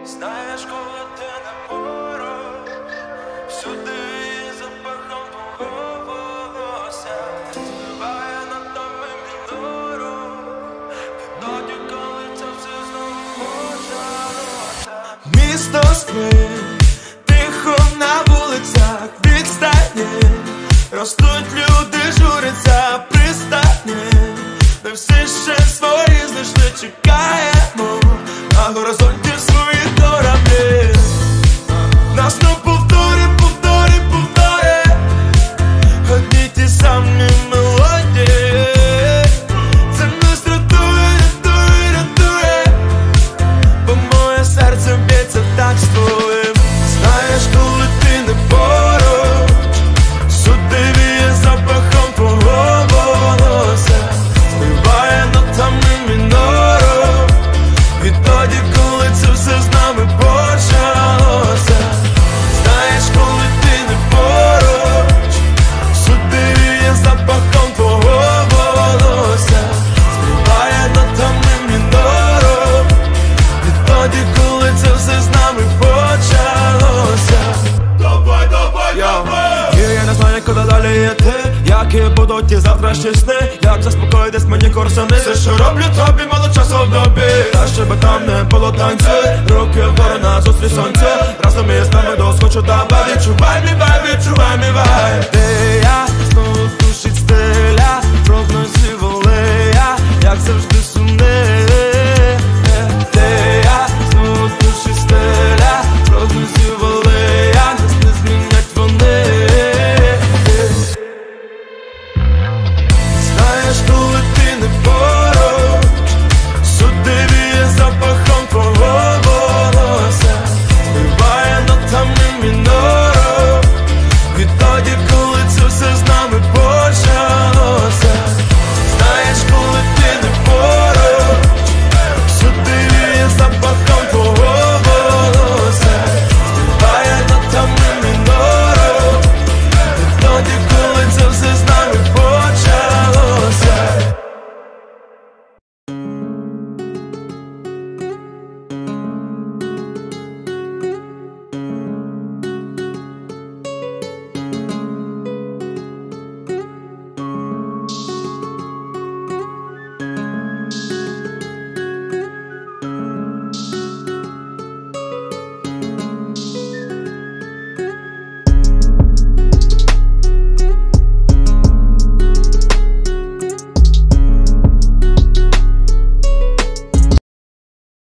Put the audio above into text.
Знаєш, коли ти не поруч, всюди запахом твого волосся спливає над нами мінору. Відтоді, коли це все знову почалося. Місто спить, тихо на вулицях, відстані ростуть люди, журяться пристані. Ми всі ще свої знайшли, чекаємо на горизонті свої кораблі. Нас не повторі, повторі, повторі одні ті самі мелодії. Це нас рятує, рятує, рятує, бо моє серце б'ється так з твоїм. Знаєш, коли ти не поруч, сюди віє запахом твого волосся спливає нотами мінору. Відтоді, коли це все з нами почалося. Знаєш, коли ти не поруч, сюди віє запахом твого волосся спливає нотами мінору. Відтоді, коли це все з нами почалося. Давай, давай, давай! Я не знаю, куди далі йти, які будуть ті завтрашні сни, як заспокоїтись мені корсани. Все, що роблю тобі, мало часу в добі, та щоб там не було танцю. Руки вгору назустріч сонцю, разом із нами доскочу давай. Відчувай мій вайб, відчувай мій вайб. Ти я, знову душить стиля, прогнозі волея, як завжди